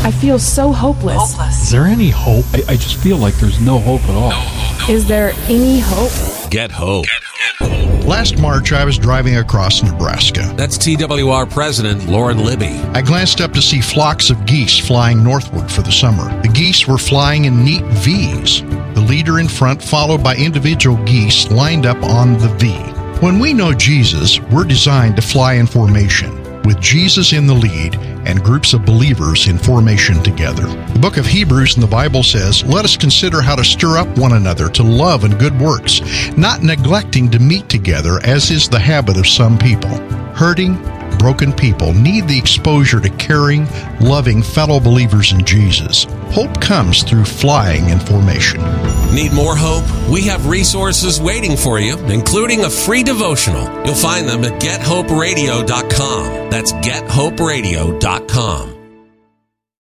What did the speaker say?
I feel so hopeless. Is there any hope? I just feel like there's no hope at all. Is there any hope? Get hope. Last March, I was driving across Nebraska. That's TWR President Lauren Libby. I glanced up to see flocks of geese flying northward for the summer. The geese were flying in neat V's. The leader in front, followed by individual geese lined up on the V. When we know Jesus, we're designed to fly in formation, with Jesus in the lead and groups of believers in formation together. The book of Hebrews in the Bible says, "Let us consider how to stir up one another to love and good works, not neglecting to meet together, as is the habit of some people." Hurting, broken people need the exposure to caring, loving fellow believers in Jesus. Hope comes through flying in formation. Need more hope? We have resources waiting for you, including a free devotional. You'll find them at GetHopeRadio.com. That's GetHopeRadio.com.